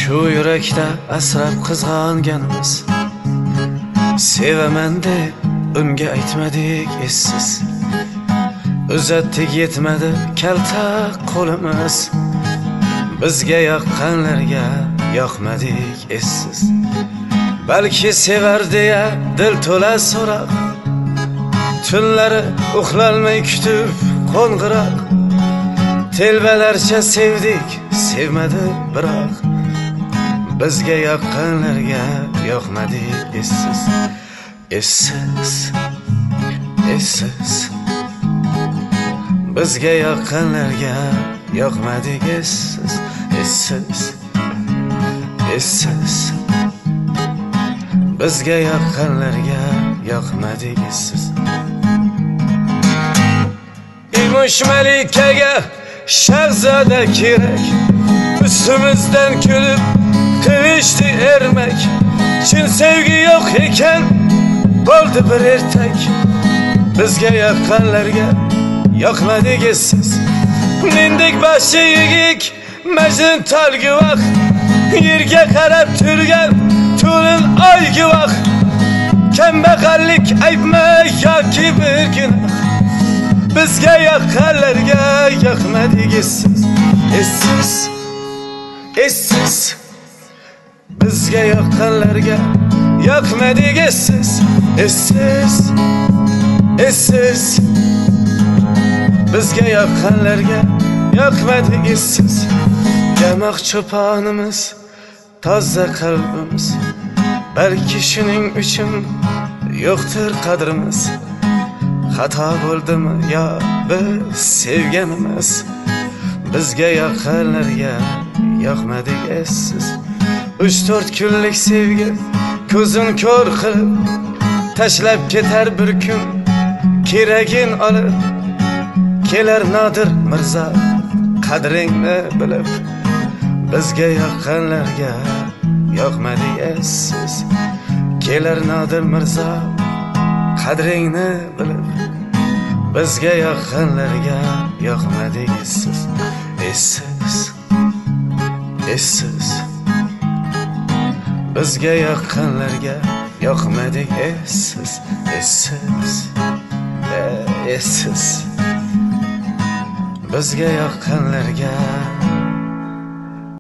Shu yurakda asrab qizg'anganimiz, sevaman deb unga aytmadik essiz. Uzatdik yetmadi kalta qo'limiz, bizga yoqqanlarga yoqmadik essiz. Balki sevar deya dil to'la so'roq, tunlari uxlolmay kutib qo'ng'iroq. Telbalarcha sevdik, sevmadi biroq, bizga yoqqanlarga yoqmadik essiz. Essiz, essiz, bizga yoqqanlarga yoqmadik essiz. Essiz, essiz, bizga yoqqanlarga yoqmadik essiz. Yumush malikaga shahzoda kerak, ustimizdan kulib qilishdi ermak. Chin sevgi yo'q ekan bo'ldi bir ertak, bizga yoqqanlarga yoqmadik essiz. Mendek boshi yigik Majnun tolgi vaqt, yerga qarab turgan to'lin oygi vaqt. Kambag'allik aybmi yoki bir gunoh, bizga yoqqanlarga yoqmadik essiz. Essiz, essiz, bizga yoqqanlarga yoqmadik essiz. Essiz, essiz, bizga yoqqanlarga yoqmadik essiz. Yamoq cho'ponimiz, toza qalbimiz, balki shuning uchun yo'qdir qadrimiz. Xato bo'ldimi yo biz sevganimiz, bizga yoqqanlarga yoqmadik essiz. 3-4 kunlik sevgi ko'zin ko'r qilib tashlab ketar bir kun, keragin olib kelar Nodir Mirzo qadringni bilib, bizga yoqqanlarga yoqmadik essiz. Kelar Nodir Mirzo qadringni bilib, bizga yoqqanlarga yoqmadik essiz. Essiz, essiz, bizga yoqqanlarga yoqmadik essiz. Essiz, essiz, bizga yoqqanlarga